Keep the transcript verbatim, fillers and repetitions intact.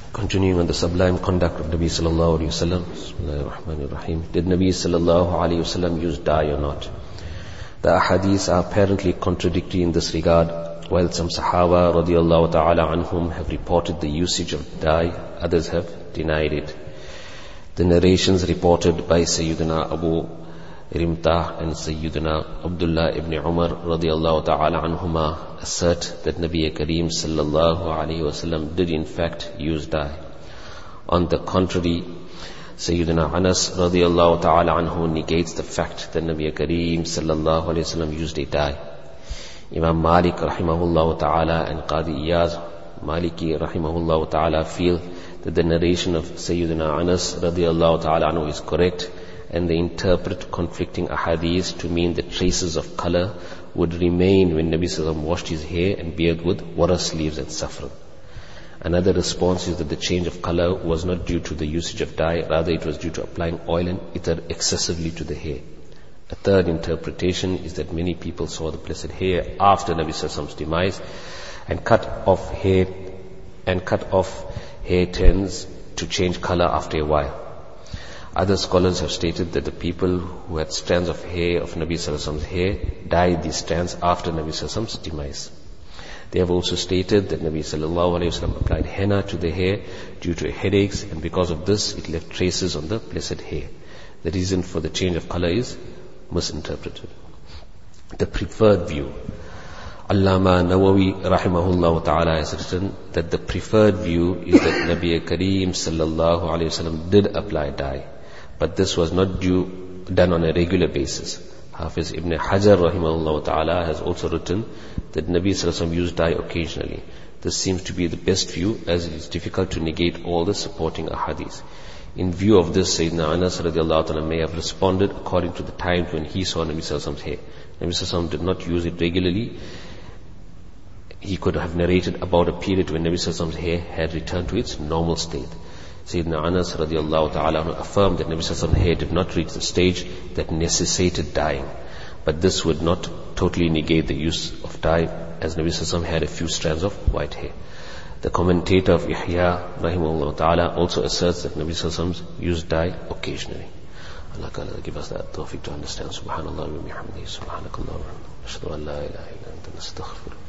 Continuing on the sublime conduct of Nabi sallallahu alayhi wa sallam. Bismillahir Rahmanir Rahim. Did Nabi sallallahu alayhi wa sallam use dye or not? The ahadith are apparently contradictory in this regard. While some Sahaba radiallahu ta'ala anhum have reported the usage of dye, others have denied it. The narrations reported by Sayyidina Abu Rimtah and Sayyidina Abdullah ibn Umar radiallahu ta'ala anhuma assert that Nabi Kareem sallallahu alayhi wa sallam did in fact use dye. On the contrary, Sayyidina Anas radiallahu ta'ala anhu negates the fact that Nabi Kareem sallallahu alayhi wa sallam used a dye. Imam Malik rahimahullah ta'ala and Qadi Iyaz Maliki rahimahullah ta'ala feel that the narration of Sayyidina Anas radiallahu ta'ala anhu is correct, and they interpret conflicting ahadith to mean that traces of color would remain when Nabi sallallahu alayhi wa sallam washed his hair and beard with waras leaves and saffron. Another response is that the change of color was not due to the usage of dye, rather it was due to applying oil and ether excessively to the hair. A third interpretation is that many people saw the blessed hair after Nabi sallallahu alayhi wa sallam's demise, and cut off hair and cut off hair tends to change color after a while. Other scholars have stated that the people who had strands of hair of Nabi sallallahu alayhi wa sallam's hair dyed these strands after Nabi sallallahu alayhi wa sallam's demise. They have also stated that Nabi sallallahu alayhi wa sallam applied henna to the hair due to headaches, and because of this it left traces on the blessed hair. The reason for the change of color is misinterpreted. The preferred view. Allama Nawawi rahimahullah ta'ala has written that the preferred view is that Nabi Kareem sallallahu alayhi wa sallam did apply dye, but this was not due, done on a regular basis. Hafiz Ibn Hajar rahimahullah ta'ala has also written that Nabi sallallahu alayhi wa sallam used dye occasionally. This seems to be the best view, as it is difficult to negate all the supporting ahadith. In view of this, Sayyidina Anas radiallahu ta'ala may have responded according to the times when he saw Nabi sallallahu alayhi wa sallam's hair. Nabi sallallahu alayhi wa sallam did not use it regularly. He could have narrated about a period when Nabi sallallahu alayhi wa sallam's hair had returned to its normal state. Sayyidina Anas radiallahu ta'ala affirmed that Nabi sallallahu alayhi wa sallam's hair did not reach the stage that necessitated dyeing. But this would not totally negate the use of dye, as Nabi sallallahu alayhi wa sallam had a few strands of white hair. The commentator of Ihya rahimahullah ta'ala also asserts that Nabi sallallahu alayhi wa sallam used dye occasionally. Allah Ta'ala give us that tawfiq to understand. Subhanallah wa bihamdihi, subhanakallah wa bihamdihi, ashhadu an la ilaha illa anta, nastaghfiruka.